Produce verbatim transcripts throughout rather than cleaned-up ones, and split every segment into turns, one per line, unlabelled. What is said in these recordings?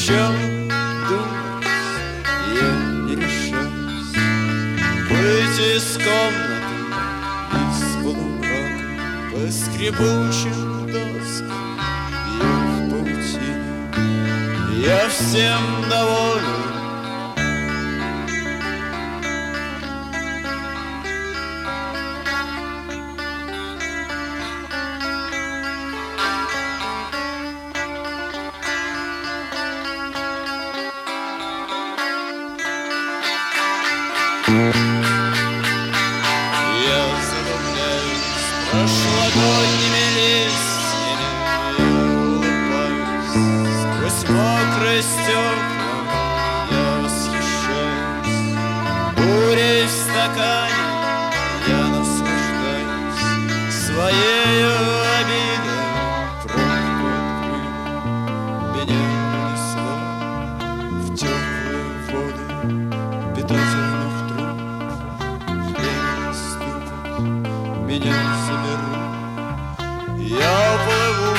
чем думать я не решаюсь. Выйти из комнаты, из полумрака, по скрипучим доскам я в паутине. Я всем доволен. Я забавляюсь прошлогодними листьями, я улыбаюсь сквозь мокрые стекла, я восхищаюсь бурей в стакане, я наслаждаюсь своею обидой. Пробку открыли, меня унесло в теплые воды питательных труб. Время наступит, меня заберут, я уплыву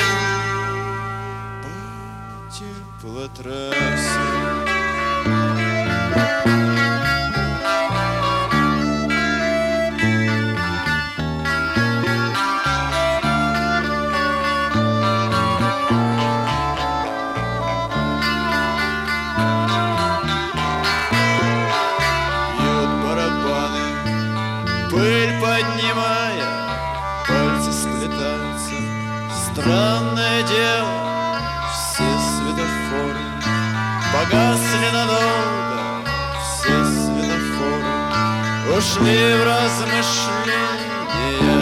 по теплотрассе. Пыль поднимая, пальцы сплетаются. Странное дело, все светофоры погасли надолго, все светофоры ушли в размышления.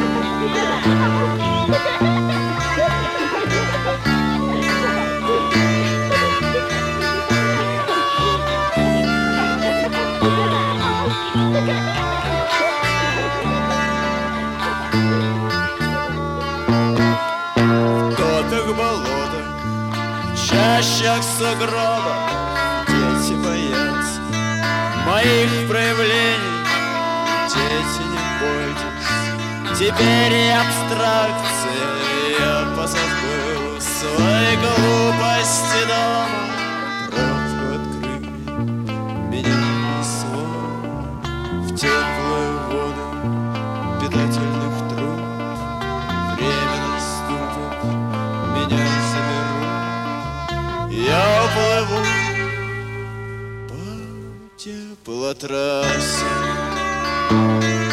Болотах, чащах сугробах дети боятся моих проявлений. Дети, не бойтесь, теперь и абстракция. Я позабыл свои глупости дома. Пробку открыли, меня несло в теплые воды питательных труб. Время наступит, меня заберут, я уплыву по теплотрассе.